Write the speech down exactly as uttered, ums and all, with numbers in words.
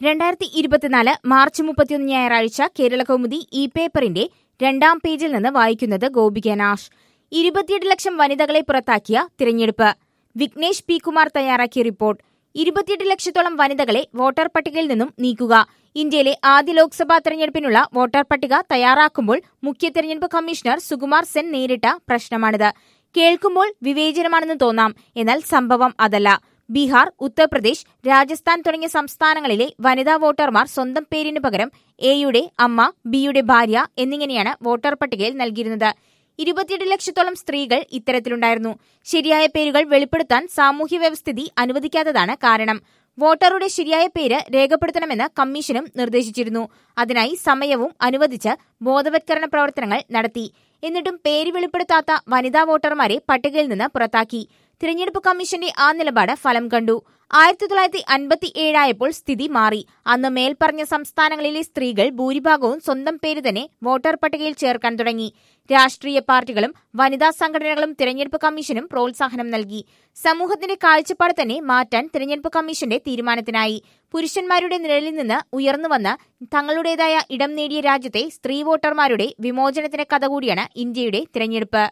രണ്ടായിരത്തി ഇരുപത്തിനാല് മാർച്ച് മുപ്പത്തിയൊന്ന് ഞായറാഴ്ച കേരളകൗമുദി ഇ പേപ്പറിന്റെ രണ്ടാം പേജിൽ നിന്ന് വായിക്കുന്നത് ഗോപിക നാഷ്. ഇരുപത്തിയെട്ട് ലക്ഷം വനിതകളെ പുറത്താക്കിയ തിരഞ്ഞെടുപ്പ്. വിഘ്നേഷ് പി കുമാർ തയ്യാറാക്കിയ റിപ്പോർട്ട്. ഇരുപത്തിയെട്ട് ലക്ഷത്തോളം വനിതകളെ വോട്ടർ പട്ടികയിൽ നിന്നും നീക്കുക. ഇന്ത്യയിലെ ആദ്യ ലോക്സഭാ തെരഞ്ഞെടുപ്പിനുള്ള വോട്ടർ പട്ടിക തയ്യാറാക്കുമ്പോൾ മുഖ്യ തെരഞ്ഞെടുപ്പ് കമ്മീഷണർ സുകുമാർ സെൻ നേരിട്ട പ്രശ്നമാണിത്. കേൾക്കുമ്പോൾ വിവേചനമാണെന്ന് തോന്നാം, എന്നാൽ സംഭവം അതല്ല. ബീഹാർ, ഉത്തർപ്രദേശ്, രാജസ്ഥാൻ തുടങ്ങിയ സംസ്ഥാനങ്ങളിലെ വനിതാ വോട്ടർമാർ സ്വന്തം പേരിന് പകരം എയുടെ അമ്മ, ബിയുടെ ഭാര്യ എന്നിങ്ങനെയാണ് വോട്ടർ പട്ടികയിൽ നൽകിയിരുന്നത്. ഇരുപത്തിയെട്ട് ലക്ഷത്തോളം സ്ത്രീകൾ ഇത്തരത്തിലുണ്ടായിരുന്നു. ശരിയായ പേരുകൾ വെളിപ്പെടുത്താൻ സാമൂഹ്യ വ്യവസ്ഥിതി അനുവദിക്കാത്തതാണ് കാരണം. വോട്ടറുടെ ശരിയായ പേര് രേഖപ്പെടുത്തണമെന്ന് കമ്മീഷനും നിർദ്ദേശിച്ചിരുന്നു. അതിനായി സമയവും അനുവദിച്ച് ബോധവത്കരണ പ്രവർത്തനങ്ങൾ നടത്തി. എന്നിട്ടും പേര് വെളിപ്പെടുത്താത്ത വനിതാ വോട്ടർമാരെ പട്ടികയിൽ നിന്ന് പുറത്താക്കി. തിരഞ്ഞെടുപ്പ് കമ്മീഷന്റെ ആ നിലപാട് ഫലം കണ്ടു. ആയിരത്തി തൊള്ളായിരത്തി അൻപത്തി ഏഴായപ്പോൾ സ്ഥിതി മാറി. അന്ന് മേൽപ്പറഞ്ഞ സംസ്ഥാനങ്ങളിലെ സ്ത്രീകൾ ഭൂരിഭാഗവും സ്വന്തം പേര് തന്നെ വോട്ടർ പട്ടികയിൽ ചേർക്കാൻ തുടങ്ങി. രാഷ്ട്രീയ പാർട്ടികളും വനിതാ സംഘടനകളും തിരഞ്ഞെടുപ്പ് കമ്മീഷനും പ്രോത്സാഹനം നൽകി. സമൂഹത്തിന്റെ കാഴ്ചപ്പാട് തന്നെ മാറ്റാൻ തിരഞ്ഞെടുപ്പ് കമ്മീഷന്റെ തീരുമാനത്തിനായി. പുരുഷന്മാരുടെ നിഴലിൽ നിന്ന് ഉയർന്നുവന്ന് തങ്ങളുടേതായ ഇടം നേടിയ രാജ്യത്തെ സ്ത്രീ വോട്ടർമാരുടെ വിമോചനത്തിന്റെ കഥ കൂടിയാണ് ഇന്ത്യയുടെ തിരഞ്ഞെടുപ്പ്.